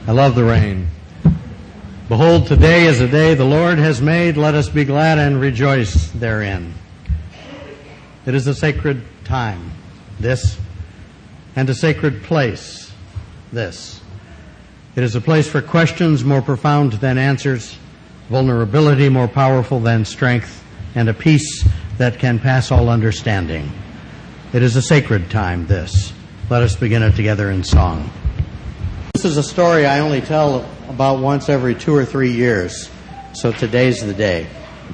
I love the rain. Behold, today is a day the Lord has made. Let us be glad and rejoice therein. It is a sacred time, this, and a sacred place, this. It is a place for questions more profound than answers, vulnerability more powerful than strength, and a peace that can pass all understanding. It is a sacred time, this. Let us begin it together in song. This is a story I only tell about once every 2 or 3 years, so today's the day.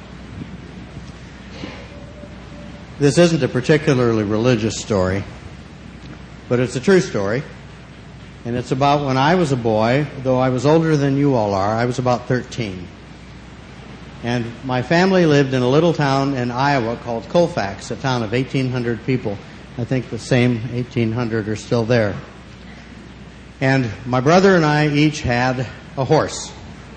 This isn't a particularly religious story, but it's a true story, and it's about when I was a boy. Though I was older than you all are, I was about 13. And my family lived in a little town in Iowa called Colfax, a town of 1,800 people. I think the same 1,800 are still there. And my brother and I each had a horse.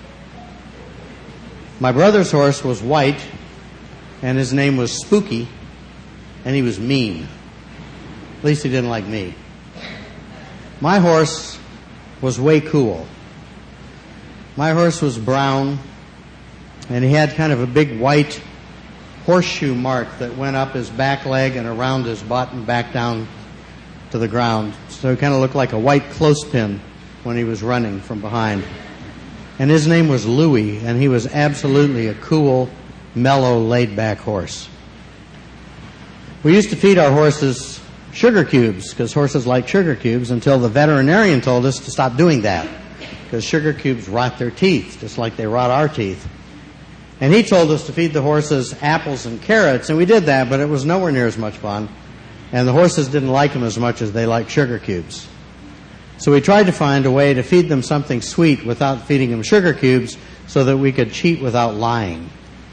My brother's horse was white, and his name was Spooky, and he was mean. At least he didn't like me. My horse was way cool. My horse was brown, and he had kind of a big white horseshoe mark that went up his back leg and around his butt and back down to the ground. So he kind of looked like a white clothespin when he was running from behind. And his name was Louie, and he was absolutely a cool, mellow, laid-back horse. We used to feed our horses sugar cubes, because horses like sugar cubes, until the veterinarian told us to stop doing that, because sugar cubes rot their teeth, just like they rot our teeth. And he told us to feed the horses apples and carrots, and we did that, but it was nowhere near as much fun. And the horses didn't like them as much as they liked sugar cubes. So we tried to find a way to feed them something sweet without feeding them sugar cubes so that we could cheat without lying.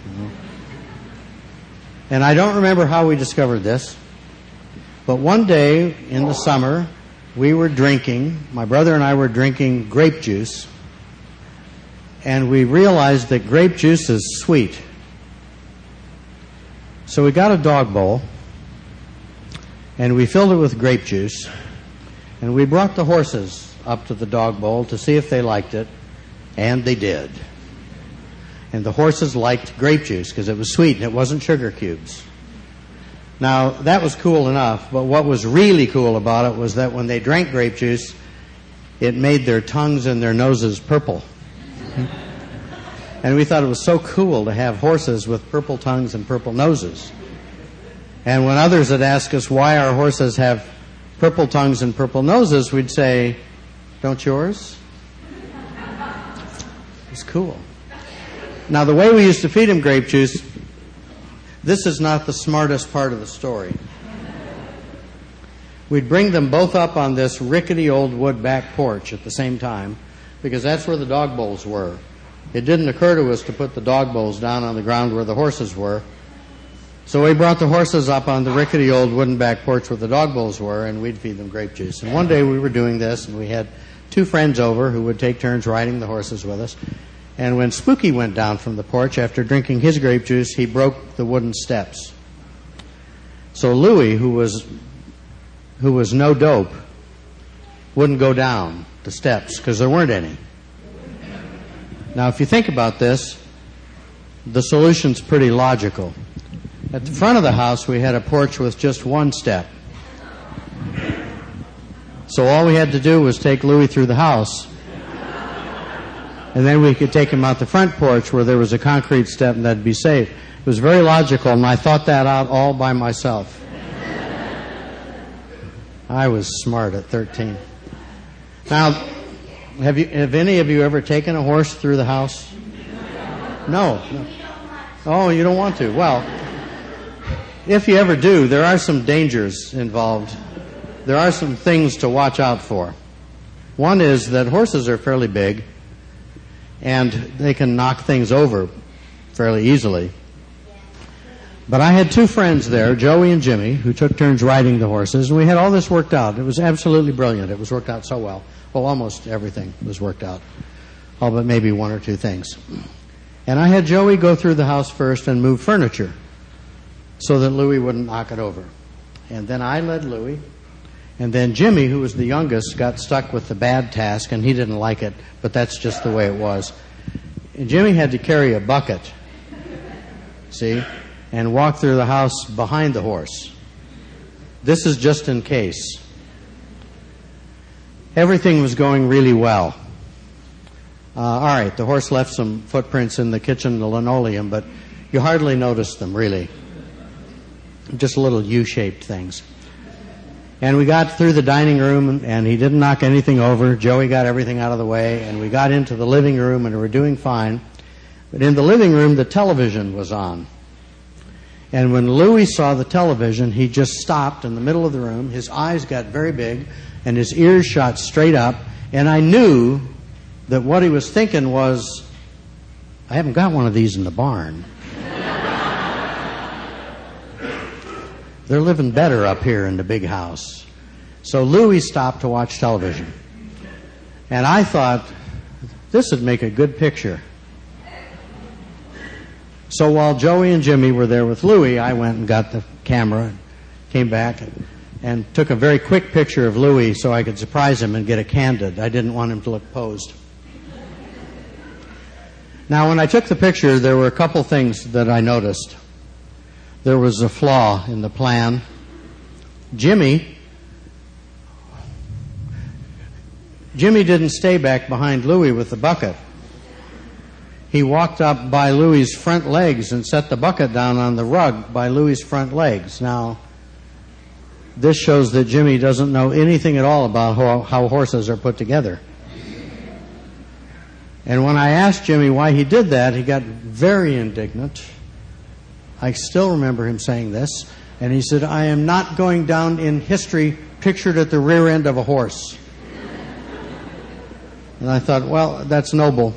And I don't remember how we discovered this, but one day in the summer, we were drinking, my brother and I were drinking grape juice, and we realized that grape juice is sweet. So we got a dog bowl, and we filled it with grape juice, and we brought the horses up to the dog bowl to see if they liked it, and they did. And the horses liked grape juice because it was sweet and it wasn't sugar cubes. Now, that was cool enough, but what was really cool about it was that when they drank grape juice, it made their tongues and their noses purple. And we thought it was so cool to have horses with purple tongues and purple noses. And when others would ask us why our horses have purple tongues and purple noses, we'd say, "Don't yours?" It's cool. Now, the way we used to feed them grape juice, this is not the smartest part of the story. We'd bring them both up on this rickety old wood back porch at the same time, because that's where the dog bowls were. It didn't occur to us to put the dog bowls down on the ground where the horses were. So we brought the horses up on the rickety old wooden back porch where the dog bowls were, and we'd feed them grape juice. And one day we were doing this, and we had 2 friends over who would take turns riding the horses with us. And when Spooky went down from the porch after drinking his grape juice, he broke the wooden steps. So Louie, who was no dope, wouldn't go down the steps because there weren't any. Now, if you think about this, the solution's pretty logical. At the front of the house, we had a porch with just 1 step. So all we had to do was take Louie through the house, and then we could take him out the front porch where there was a concrete step, and that'd be safe. It was very logical, and I thought that out all by myself. I was smart at 13. Now, have any of you ever taken a horse through the house? No. Oh, you don't want to. Well, if you ever do, there are some dangers involved. There are some things to watch out for. One is that horses are fairly big, and they can knock things over fairly easily. But I had 2 friends there, Joey and Jimmy, who took turns riding the horses, and we had all this worked out. It was absolutely brilliant. It was worked out so well. Well, almost everything was worked out, all but maybe 1 or 2 things. And I had Joey go through the house first and move furniture so that Louie wouldn't knock it over. And then I led Louie, And then Jimmy, who was the youngest, got stuck with the bad task, and he didn't like it, but that's just the way it was. And Jimmy had to carry a bucket, see, and walk through the house behind the horse. This is just in case. Everything was going really well. All right, the horse left some footprints in the kitchen, the linoleum, but you hardly noticed them, really. Just little U-shaped things. And we got through the dining room, and he didn't knock anything over. Joey got everything out of the way, and we got into the living room, and we were doing fine. But in the living room, the television was on. And when Louis saw the television, he just stopped in the middle of the room. His eyes got very big, and his ears shot straight up. And I knew that what he was thinking was, I haven't got one of these in the barn. They're living better up here in the big house. So Louis stopped to watch television. And I thought, this would make a good picture. So while Joey and Jimmy were there with Louis, I went and got the camera and came back and took a very quick picture of Louis so I could surprise him and get a candid. I didn't want him to look posed. Now, when I took the picture, there were a couple things that I noticed. There was a flaw in the plan. Jimmy didn't stay back behind Louis with the bucket. He walked up by Louis's front legs and set the bucket down on the rug by Louis's front legs. Now, this shows that Jimmy doesn't know anything at all about how horses are put together. And when I asked Jimmy why he did that, he got very indignant. I still remember him saying this. And he said, I am not going down in history pictured at the rear end of a horse. And I thought, well, that's noble.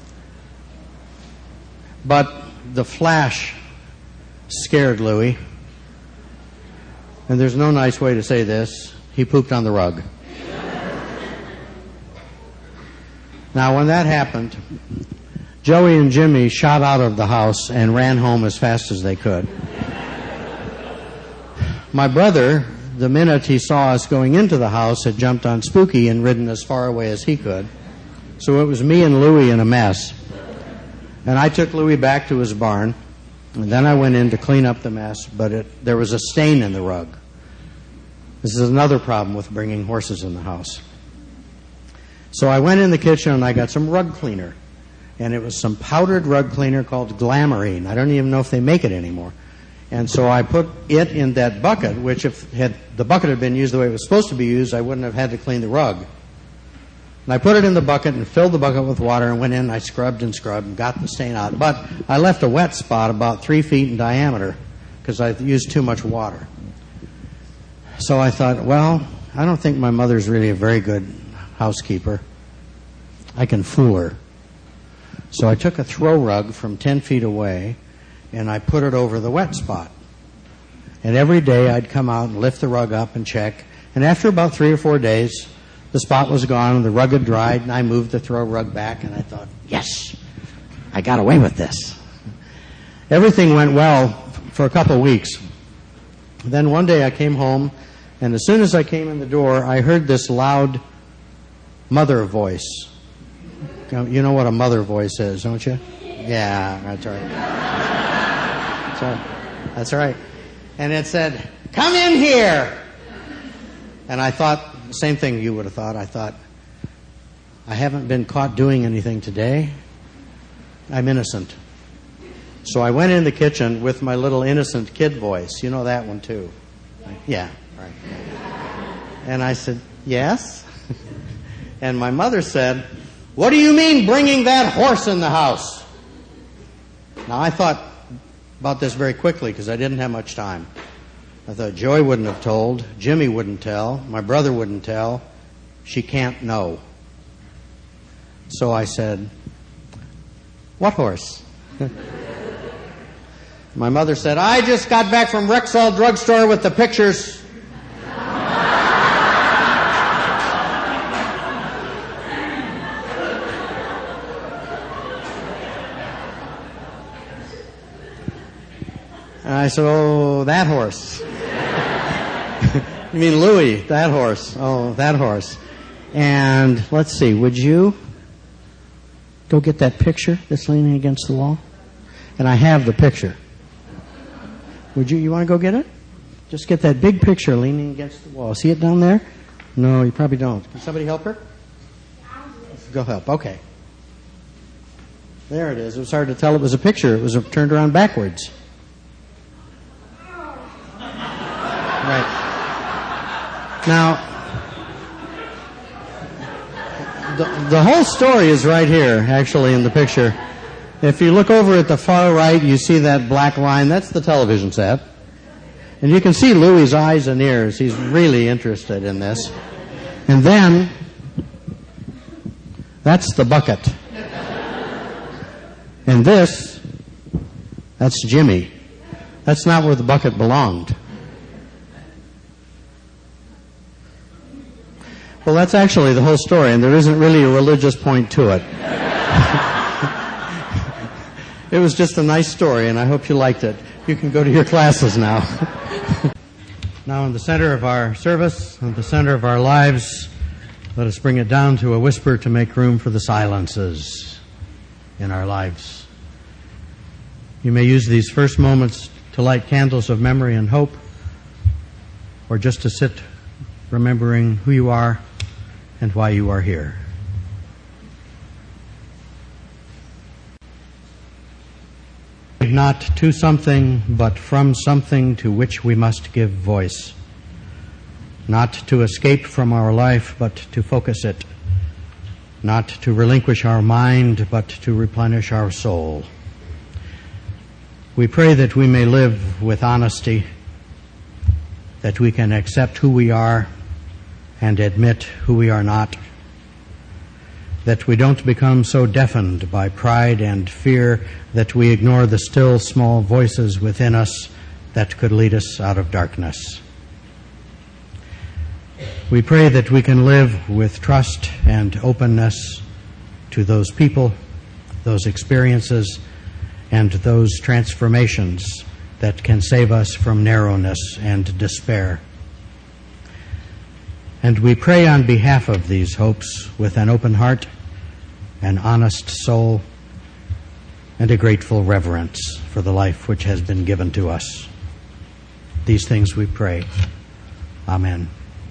But the flash scared Louis. And there's no nice way to say this. He pooped on the rug. Now, when that happened, Joey and Jimmy shot out of the house and ran home as fast as they could. My brother, the minute he saw us going into the house, had jumped on Spooky and ridden as far away as he could. So it was me and Louis in a mess. And I took Louis back to his barn, and then I went in to clean up the mess, but there was a stain in the rug. This is another problem with bringing horses in the house. So I went in the kitchen and I got some rug cleaner. And it was some powdered rug cleaner called Glamourine. I don't even know if they make it anymore. And so I put it in that bucket, which if the bucket had been used the way it was supposed to be used, I wouldn't have had to clean the rug. And I put it in the bucket and filled the bucket with water and went in. I scrubbed and got the stain out. But I left a wet spot about 3 feet in diameter because I used too much water. So I thought, well, I don't think my mother's really a very good housekeeper. I can fool her. So I took a throw rug from 10 feet away and I put it over the wet spot. And every day I'd come out and lift the rug up and check. And after about 3 or 4 days, the spot was gone and the rug had dried, and I moved the throw rug back and I thought, yes, I got away with this. Everything went well for a couple of weeks. Then one day I came home, and as soon as I came in the door, I heard this loud mother voice. You know what a mother voice is, don't you? Yeah, that's right. That's right. And it said, come in here. And I thought, the same thing you would have thought. I thought, I haven't been caught doing anything today. I'm innocent. So I went in the kitchen with my little innocent kid voice. You know that one too. Yeah, right. And I said, yes. And my mother said, what do you mean bringing that horse in the house? Now I thought about this very quickly because I didn't have much time. I thought Joey wouldn't have told, Jimmy wouldn't tell, my brother wouldn't tell, she can't know. So I said, what horse? My mother said, I just got back from Rexall drugstore with the pictures. And I said, oh, that horse. You mean Louis, that horse. Oh, that horse. And let's see, would you go get that picture that's leaning against the wall? And I have the picture. You want to go get it? Just get that big picture leaning against the wall. See it down there? No, you probably don't. Can somebody help her? Go help. Okay. There it is. It was hard to tell it was a picture. It was turned around backwards. Right. Now, the whole story is right here, actually, in the picture. If you look over at the far right, you see that black line. That's the television set. And you can see Louis' eyes and ears. He's really interested in this. And then, that's the bucket. And that's Jimmy. That's not where the bucket belonged. Well, that's actually the whole story, and there isn't really a religious point to it. It was just a nice story, and I hope you liked it. You can go to your classes now. Now, in the center of our service, in the center of our lives, let us bring it down to a whisper to make room for the silences in our lives. You may use these first moments to light candles of memory and hope, or just to sit remembering who you are and why you are here. Not to something, but from something to which we must give voice. Not to escape from our life, but to focus it. Not to relinquish our mind, but to replenish our soul. We pray that we may live with honesty, that we can accept who we are and admit who we are not, that we don't become so deafened by pride and fear that we ignore the still small voices within us that could lead us out of darkness. We pray that we can live with trust and openness to those people, those experiences, and those transformations that can save us from narrowness and despair. And we pray on behalf of these hopes with an open heart, an honest soul, and a grateful reverence for the life which has been given to us. These things we pray. Amen.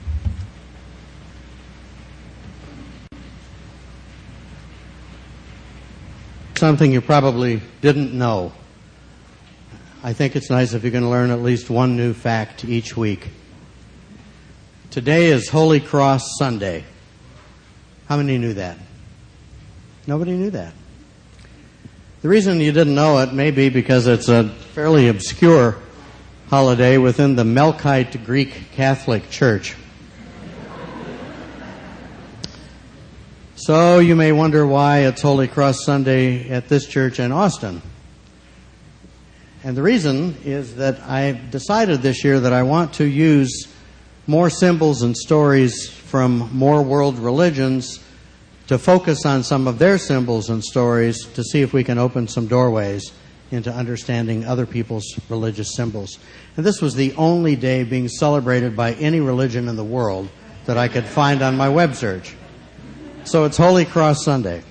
Something you probably didn't know. I think it's nice if you can learn at least one new fact each week. Today is Holy Cross Sunday. How many knew that? Nobody knew that. The reason you didn't know it may be because it's a fairly obscure holiday within the Melkite Greek Catholic Church. So you may wonder why it's Holy Cross Sunday at this church in Austin. And the reason is that I decided this year that I want to use more symbols and stories from more world religions to focus on some of their symbols and stories to see if we can open some doorways into understanding other people's religious symbols. And this was the only day being celebrated by any religion in the world that I could find on my web search. So it's Holy Cross Sunday.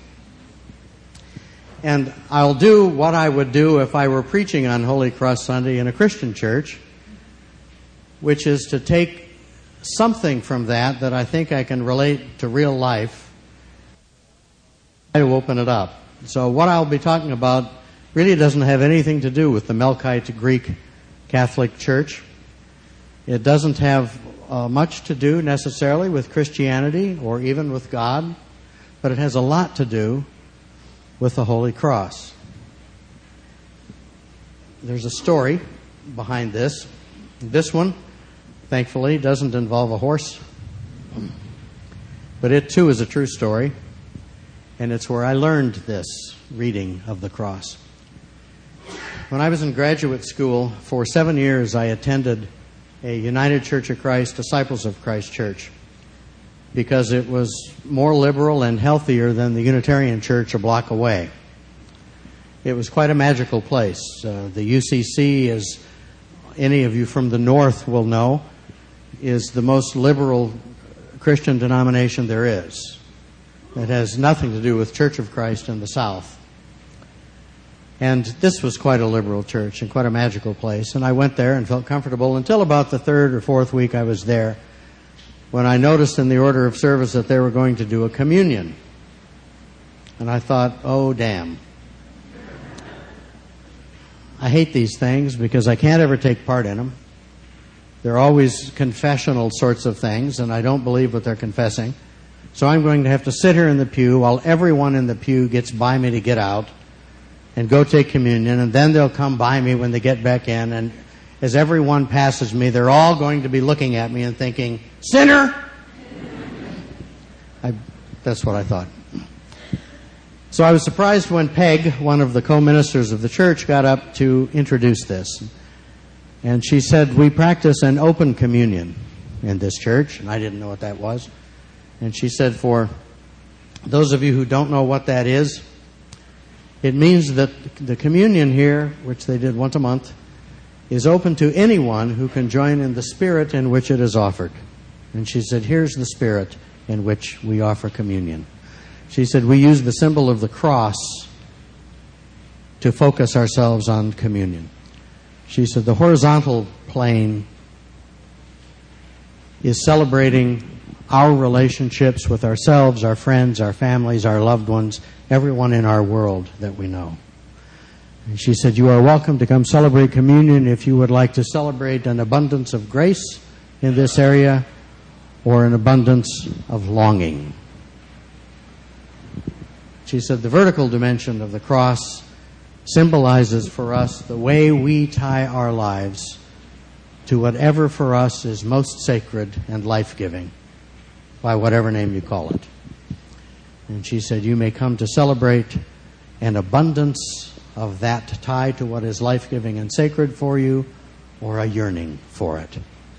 And I'll do what I would do if I were preaching on Holy Cross Sunday in a Christian church, which is to take something from that I think I can relate to real life, to open it up. So what I'll be talking about really doesn't have anything to do with the Melkite Greek Catholic Church. It doesn't have much to do necessarily with Christianity or even with God, but it has a lot to do with the Holy Cross. There's a story behind this. This one, thankfully, doesn't involve a horse, but it too is a true story, and it's where I learned this reading of the cross. When I was in graduate school, for 7 years I attended a United Church of Christ, Disciples of Christ church, because it was more liberal and healthier than the Unitarian Church a block away. It was quite a magical place. The UCC, as any of you from the north will know, is the most liberal Christian denomination there is. It has nothing to do with Church of Christ in the South. And this was quite a liberal church and quite a magical place. And I went there and felt comfortable until about the third or fourth week I was there, when I noticed in the order of service that they were going to do a communion. And I thought, oh, damn. I hate these things because I can't ever take part in them. They're always confessional sorts of things, and I don't believe what they're confessing. So I'm going to have to sit here in the pew while everyone in the pew gets by me to get out and go take communion, and then they'll come by me when they get back in, and as everyone passes me, they're all going to be looking at me and thinking, sinner! That's what I thought. So I was surprised when Peg, one of the co-ministers of the church, got up to introduce this. And she said, we practice an open communion in this church, and I didn't know what that was. And she said, for those of you who don't know what that is, it means that the communion here, which they did once a month, is open to anyone who can join in the spirit in which it is offered. And she said, here's the spirit in which we offer communion. She said, we use the symbol of the cross to focus ourselves on communion. She said, the horizontal plane is celebrating our relationships with ourselves, our friends, our families, our loved ones, everyone in our world that we know. And she said, you are welcome to come celebrate communion if you would like to celebrate an abundance of grace in this area or an abundance of longing. She said, the vertical dimension of the cross symbolizes for us the way we tie our lives to whatever for us is most sacred and life-giving, by whatever name you call it. And she said, you may come to celebrate an abundance of that tied to what is life-giving and sacred for you, or a yearning for it.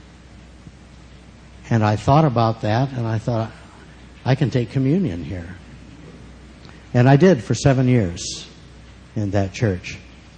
And I thought about that, and I thought, I can take communion here. And I did for 7 years in that church.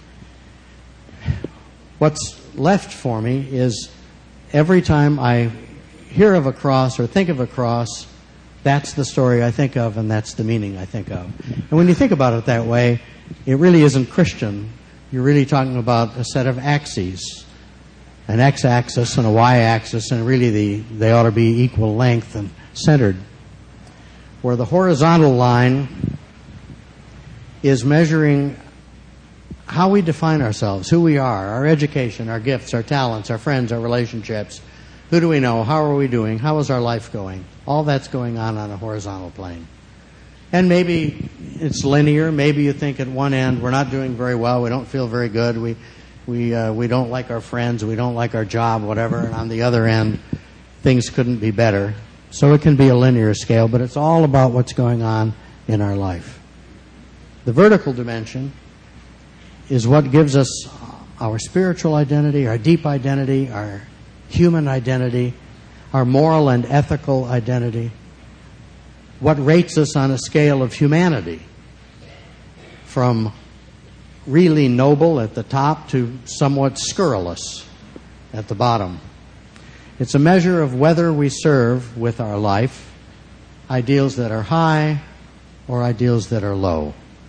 What's left for me is every time I hear of a cross or think of a cross, that's the story I think of, and that's the meaning I think of. And when you think about it that way, it really isn't Christian. You're really talking about a set of axes, an x-axis and a y-axis, and really they ought to be equal length and centered. Where the horizontal line is measuring how we define ourselves, who we are, our education, our gifts, our talents, our friends, our relationships. Who do we know? How are we doing? How is our life going? All that's going on a horizontal plane. And maybe it's linear. Maybe you think at one end we're not doing very well. We don't feel very good. We don't like our friends. We don't like our job, whatever. And on the other end, things couldn't be better. So it can be a linear scale, but it's all about what's going on in our life. The vertical dimension is what gives us our spiritual identity, our deep identity, our human identity, our moral and ethical identity, what rates us on a scale of humanity, from really noble at the top to somewhat scurrilous at the bottom. It's a measure of whether we serve with our life ideals that are high or ideals that are low.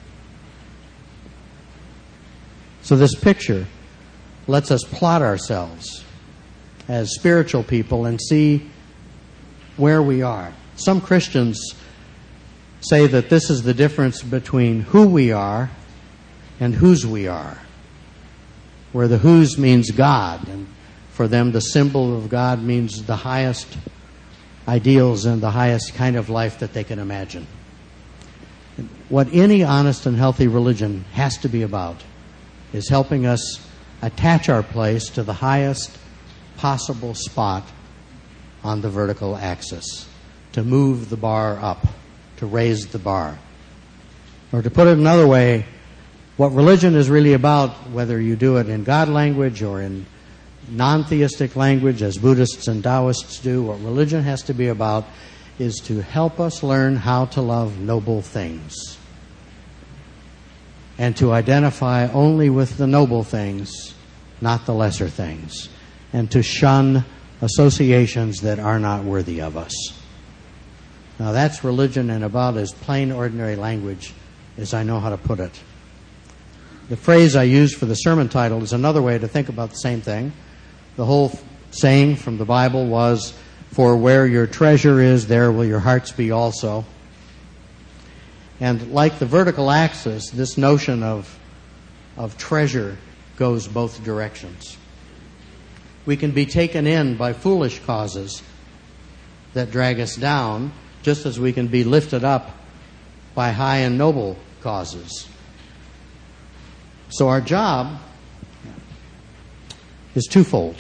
So this picture lets us plot ourselves as spiritual people and see where we are. Some Christians say that this is the difference between who we are and whose we are, where the whose means God, and for them the symbol of God means the highest ideals and the highest kind of life that they can imagine. What any honest and healthy religion has to be about is helping us attach our place to the highest possible spot on the vertical axis, to move the bar up, to raise the bar. Or to put it another way, what religion is really about, whether you do it in God language or in non-theistic language, as Buddhists and Taoists do, what religion has to be about is to help us learn how to love noble things and to identify only with the noble things, not the lesser things, and to shun associations that are not worthy of us. Now that's religion in about as plain, ordinary language as I know how to put it. The phrase I used for the sermon title is another way to think about the same thing. The whole saying from the Bible was, "For where your treasure is, there will your hearts be also." And like the vertical axis, this notion of treasure goes both directions. We can be taken in by foolish causes that drag us down, just as we can be lifted up by high and noble causes. So our job is twofold.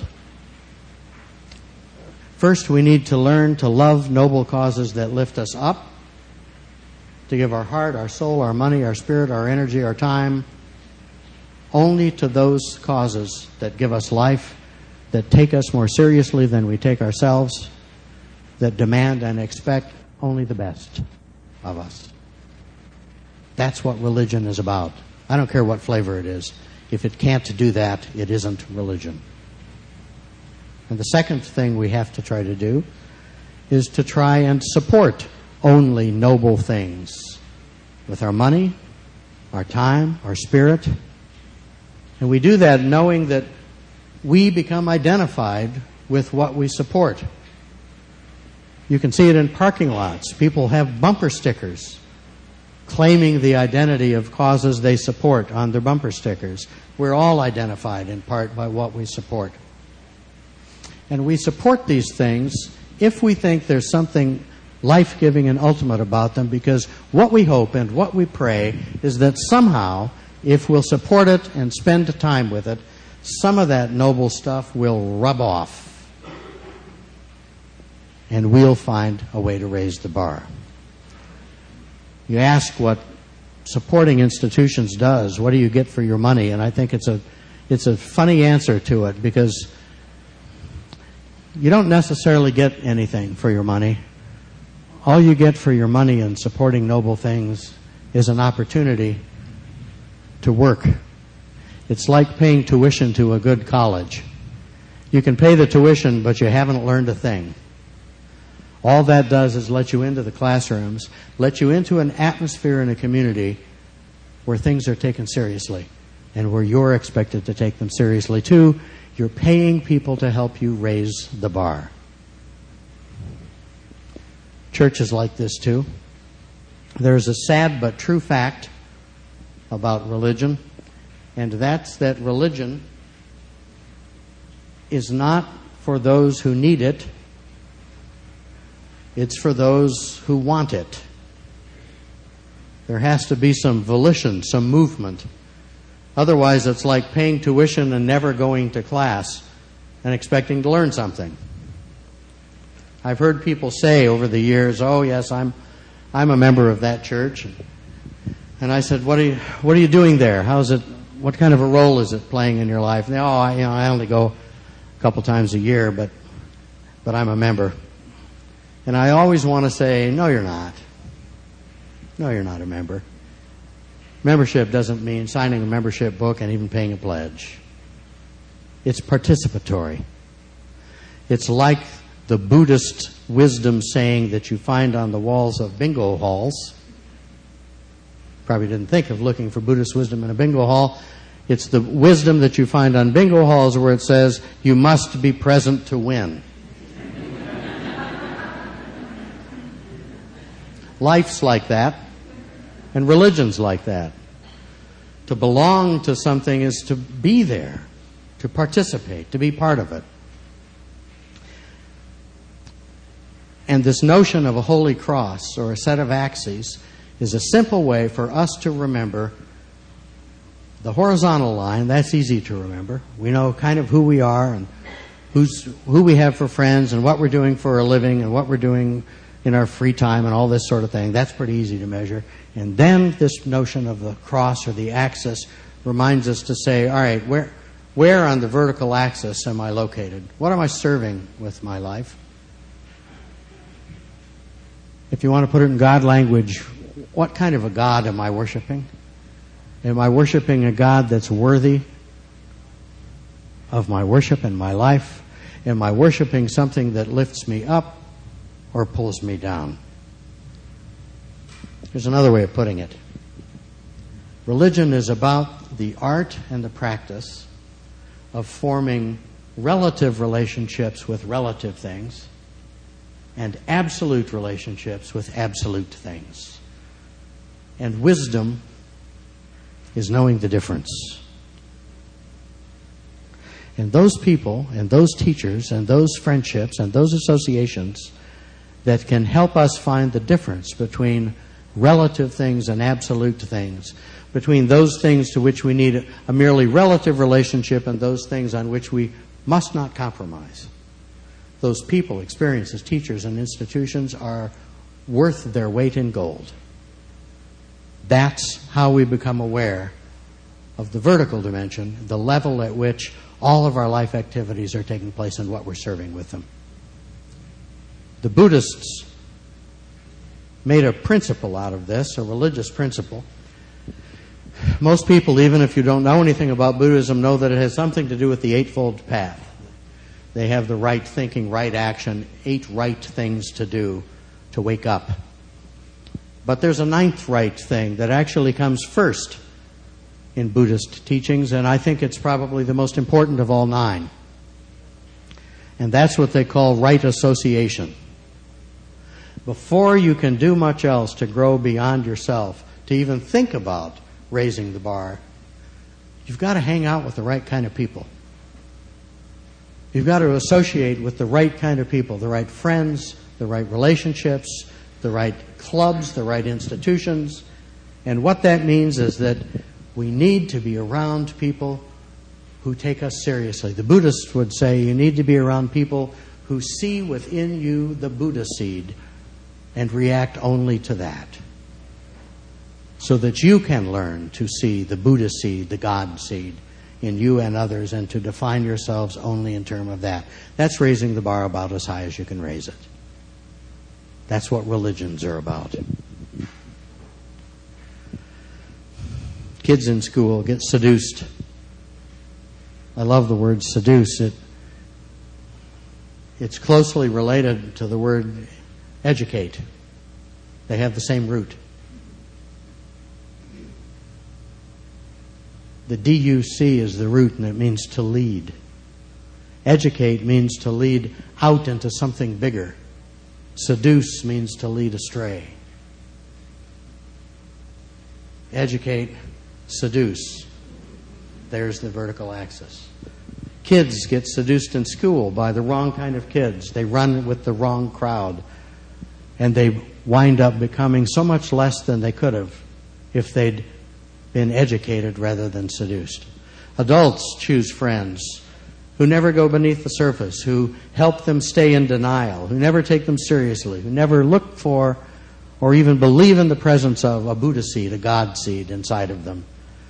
First, we need to learn to love noble causes that lift us up, to give our heart, our soul, our money, our spirit, our energy, our time, only to those causes that give us life, that take us more seriously than we take ourselves, that demand and expect only the best of us. That's what religion is about. I don't care what flavor it is. If it can't do that, it isn't religion. And the second thing we have to try to do is to try and support only noble things with our money, our time, our spirit. And we do that knowing that we become identified with what we support. You can see it in parking lots. People have bumper stickers claiming the identity of causes they support on their bumper stickers. We're all identified in part by what we support. And we support these things if we think there's something life-giving and ultimate about them, because what we hope and what we pray is that somehow, if we'll support it and spend time with it, some of that noble stuff will rub off, and we'll find a way to raise the bar. You ask what supporting institutions does, what do you get for your money? And I think it's a funny answer to it, because you don't necessarily get anything for your money. All you get for your money in supporting noble things is an opportunity to work. It's like paying tuition to a good college. You can pay the tuition, but you haven't learned a thing. All that does is let you into the classrooms, let you into an atmosphere in a community where things are taken seriously and where you're expected to take them seriously too. You're paying people to help you raise the bar. Church is like this too. There's a sad but true fact about religion, and that's that religion is not for those who need it. It's for those who want it. There has to be some volition, some movement. Otherwise, it's like paying tuition and never going to class and expecting to learn something. I've heard people say over the years, "Oh, yes, I'm a member of that church." And I said, "What are you doing there? How's it? What kind of a role is it playing in your life?" And they, I only go a couple times a year, but I'm a member." And I always want to say, "No, you're not. No, you're not a member." Membership doesn't mean signing a membership book and even paying a pledge. It's participatory. It's like the Buddhist wisdom saying that you find on the walls of bingo halls. Probably didn't think of looking for Buddhist wisdom in a bingo hall. It's the wisdom that you find on bingo halls where it says, "You must be present to win." Life's like that, and religion's like that. To belong to something is to be there, to participate, to be part of it. And this notion of a holy cross or a set of axes is a simple way for us to remember the horizontal line. That's easy to remember. We know kind of who we are and who we have for friends and what we're doing for a living and what we're doing in our free time and all this sort of thing. That's pretty easy to measure. And then this notion of the cross or the axis reminds us to say, all right, where on the vertical axis am I located? What am I serving with my life? If you want to put it in God language, what kind of a God am I worshiping? Am I worshiping a God that's worthy of my worship and my life? Am I worshiping something that lifts me up or pulls me down? Here's another way of putting it. Religion is about the art and the practice of forming relative relationships with relative things and absolute relationships with absolute things. And wisdom is knowing the difference. And those people and those teachers and those friendships and those associations that can help us find the difference between relative things and absolute things, between those things to which we need a merely relative relationship and those things on which we must not compromise. Those people, experiences, teachers, and institutions are worth their weight in gold. That's how we become aware of the vertical dimension, the level at which all of our life activities are taking place and what we're serving with them. The Buddhists made a principle out of this, a religious principle. Most people, even if you don't know anything about Buddhism, know that it has something to do with the Eightfold Path. They have the right thinking, right action, 8 right things to do to wake up. But there's a 9th right thing that actually comes first in Buddhist teachings, and I think it's probably the most important of all 9. And that's what they call right association. Before you can do much else to grow beyond yourself, to even think about raising the bar, you've got to hang out with the right kind of people. You've got to associate with the right kind of people, the right friends, the right relationships, the right clubs, the right institutions. And what that means is that we need to be around people who take us seriously. The Buddhists would say you need to be around people who see within you the Buddha seed and react only to that, so that you can learn to see the Buddha seed, the God seed, in you and others, and to define yourselves only in terms of that. That's raising the bar about as high as you can raise it. That's what religions are about. Kids in school get seduced. I love the word seduce. It's closely related to the word educate. They have the same root. The D-U-C is the root, and it means to lead. Educate means to lead out into something bigger. Seduce means to lead astray. Educate, seduce. There's the vertical axis. Kids get seduced in school by the wrong kind of kids. They run with the wrong crowd. And they wind up becoming so much less than they could have if they'd been educated rather than seduced. Adults choose friends who never go beneath the surface, who help them stay in denial, who never take them seriously, who never look for or even believe in the presence of a Buddha seed, a God seed inside of them.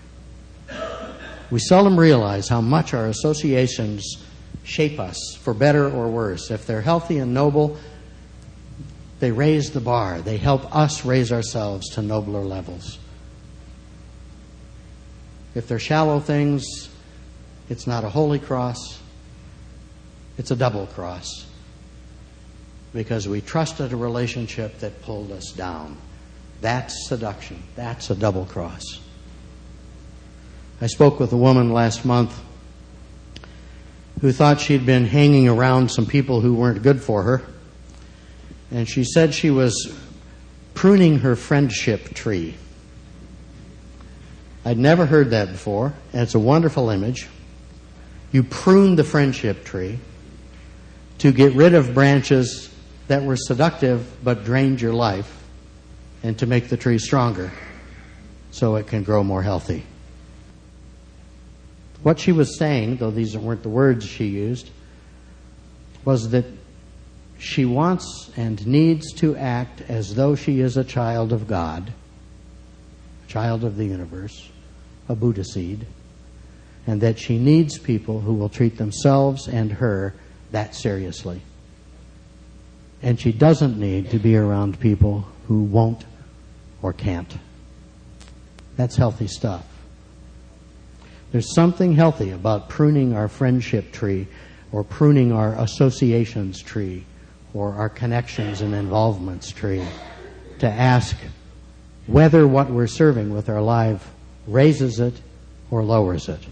We seldom realize how much our associations shape us, for better or worse. If they're healthy and noble, they raise the bar. They help us raise ourselves to nobler levels. If they're shallow things, it's not a holy cross, it's a double cross. Because we trusted a relationship that pulled us down. That's seduction. That's a double cross. I spoke with a woman last month who thought she'd been hanging around some people who weren't good for her. And she said she was pruning her friendship tree. I'd never heard that before, and it's a wonderful image. You prune the friendship tree to get rid of branches that were seductive but drained your life, and to make the tree stronger so it can grow more healthy. What she was saying, though these weren't the words she used, was that she wants and needs to act as though she is a child of God, a child of the universe, a Buddha seed, and that she needs people who will treat themselves and her that seriously. And she doesn't need to be around people who won't or can't. That's healthy stuff. There's something healthy about pruning our friendship tree or pruning our associations tree or our connections and involvements tree, to ask whether what we're serving with our life raises it or lowers it.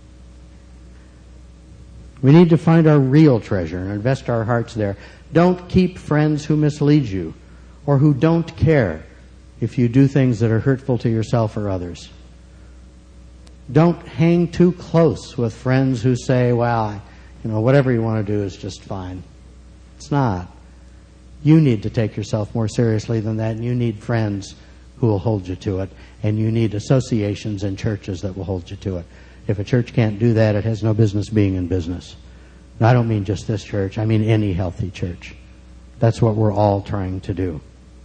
We need to find our real treasure and invest our hearts there. Don't keep friends who mislead you or who don't care if you do things that are hurtful to yourself or others. Don't hang too close with friends who say, well, whatever you want to do is just fine. It's not. You need to take yourself more seriously than that, and you need friends who will hold you to it, and you need associations and churches that will hold you to it. If a church can't do that, it has no business being in business. And I don't mean just this church. I mean any healthy church. That's what we're all trying to do.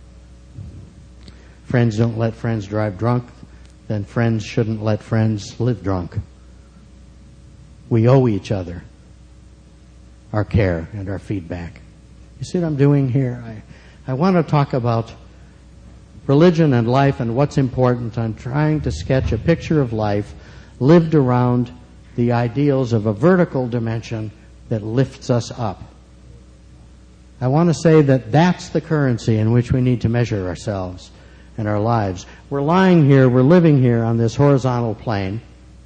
Friends don't let friends drive drunk, then friends shouldn't let friends live drunk. We owe each other our care and our feedback. You see what I'm doing here? I want to talk about religion and life and what's important. I'm trying to sketch a picture of life lived around the ideals of a vertical dimension that lifts us up. I want to say that that's the currency in which we need to measure ourselves and our lives. We're lying here, we're living here on this horizontal plane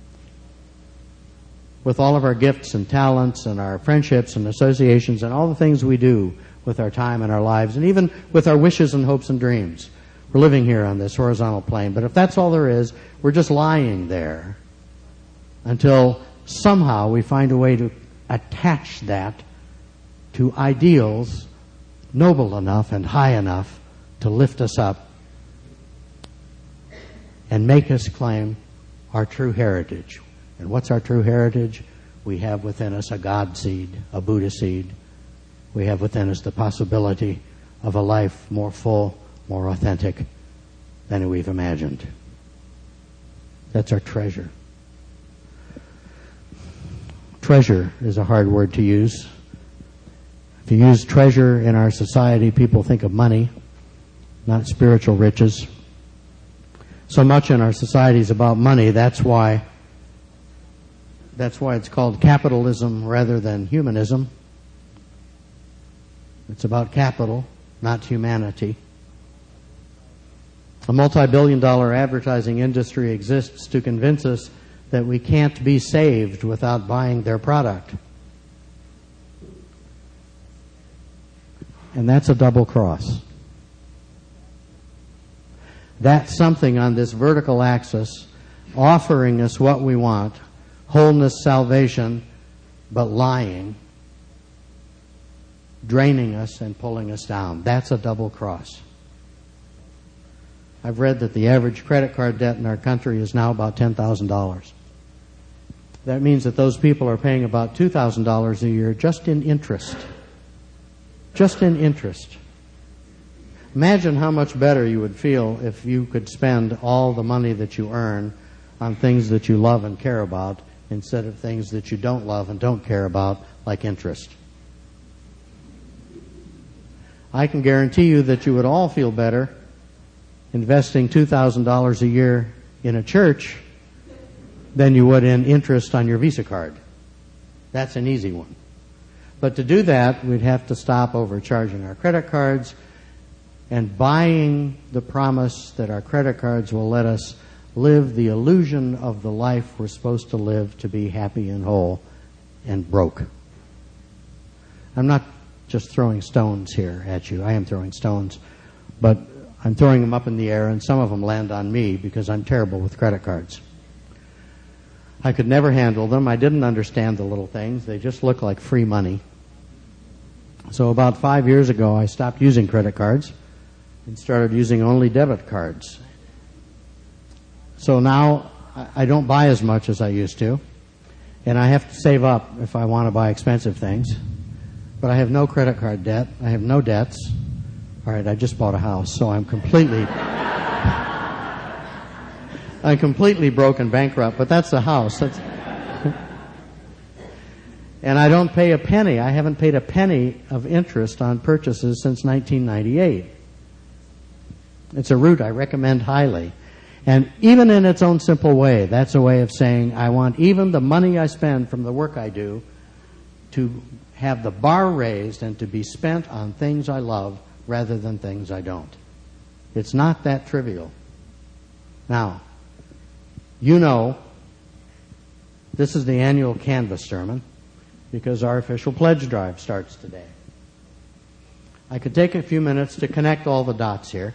with all of our gifts and talents and our friendships and associations and all the things we do with our time and our lives, and even with our wishes and hopes and dreams. We're living here on this horizontal plane. But if that's all there is, we're just lying there until somehow we find a way to attach that to ideals noble enough and high enough to lift us up and make us claim our true heritage. And what's our true heritage? We have within us a God seed, a Buddha seed. We have within us the possibility of a life more full, more authentic than we've imagined. That's our treasure. Treasure is a hard word to use. If you use treasure in our society, people think of money, not spiritual riches. So much in our society is about money. That's why it's called capitalism rather than humanism. It's about capital, not humanity. A multi-billion-dollar advertising industry exists to convince us that we can't be saved without buying their product. And that's a double cross. That's something on this vertical axis offering us what we want, wholeness, salvation, but lying, draining us and pulling us down. That's a double cross. I've read that the average credit card debt in our country is now about $10,000. That means that those people are paying about $2,000 a year just in interest. Just in interest. Imagine how much better you would feel if you could spend all the money that you earn on things that you love and care about instead of things that you don't love and don't care about, like interest. I can guarantee you that you would all feel better investing $2,000 a year in a church than you would in interest on your Visa card. That's an easy one. But to do that, we'd have to stop overcharging our credit cards and buying the promise that our credit cards will let us live the illusion of the life we're supposed to live to be happy and whole and broke. I'm not just throwing stones here at you. I am throwing stones, but I'm throwing them up in the air, and some of them land on me because I'm terrible with credit cards. I could never handle them. I didn't understand the little things. They just look like free money. So about 5 years ago, I stopped using credit cards and started using only debit cards. So now I don't buy as much as I used to, and I have to save up if I want to buy expensive things. But I have no credit card debt. I have no debts. All right, I just bought a house, so I'm completely broke and bankrupt, but that's the house. And I don't pay a penny. I haven't paid a penny of interest on purchases since 1998. It's a route I recommend highly. And even in its own simple way, that's a way of saying I want even the money I spend from the work I do to have the bar raised and to be spent on things I love rather than things I don't. It's not that trivial. Now, you know, this is the annual Canvas sermon because our official pledge drive starts today. I could take a few minutes to connect all the dots here.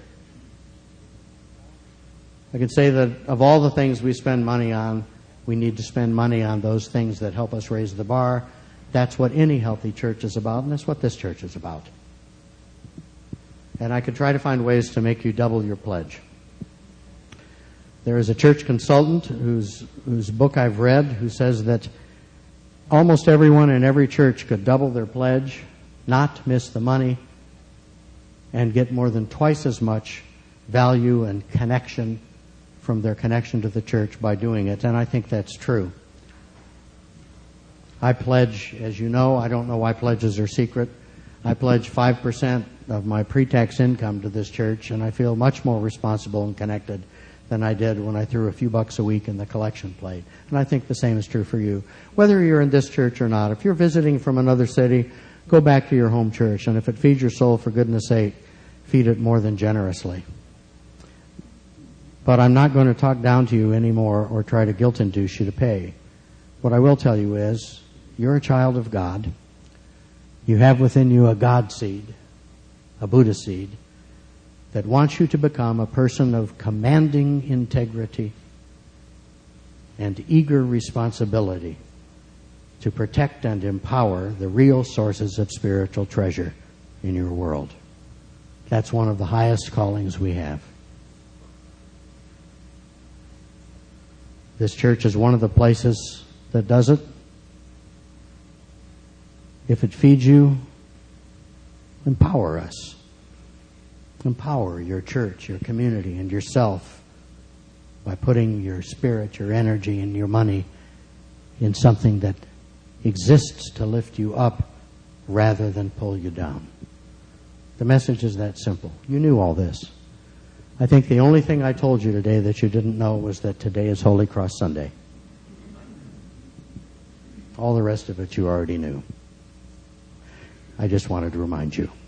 I could say that of all the things we spend money on, we need to spend money on those things that help us raise the bar. That's what any healthy church is about, and that's what this church is about. And I could try to find ways to make you double your pledge. There is a church consultant whose book I've read who says that almost everyone in every church could double their pledge, not miss the money, and get more than twice as much value and connection from their connection to the church by doing it. And I think that's true. I pledge, as you know, I don't know why pledges are secret. I pledge 5% of my pre-tax income to this church, and I feel much more responsible and connected than I did when I threw a few bucks a week in the collection plate. And I think the same is true for you. Whether you're in this church or not, if you're visiting from another city, go back to your home church. And if it feeds your soul, for goodness sake, feed it more than generously. But I'm not going to talk down to you anymore or try to guilt-induce you to pay. What I will tell you is, you're a child of God. You have within you a God seed, a Buddha seed, that wants you to become a person of commanding integrity and eager responsibility to protect and empower the real sources of spiritual treasure in your world. That's one of the highest callings we have. This church is one of the places that does it. If it feeds you, empower us. Empower your church, your community, and yourself by putting your spirit, your energy, and your money in something that exists to lift you up rather than pull you down. The message is that simple. You knew all this. I think the only thing I told you today that you didn't know was that today is Holy Cross Sunday. All the rest of it you already knew. I just wanted to remind you.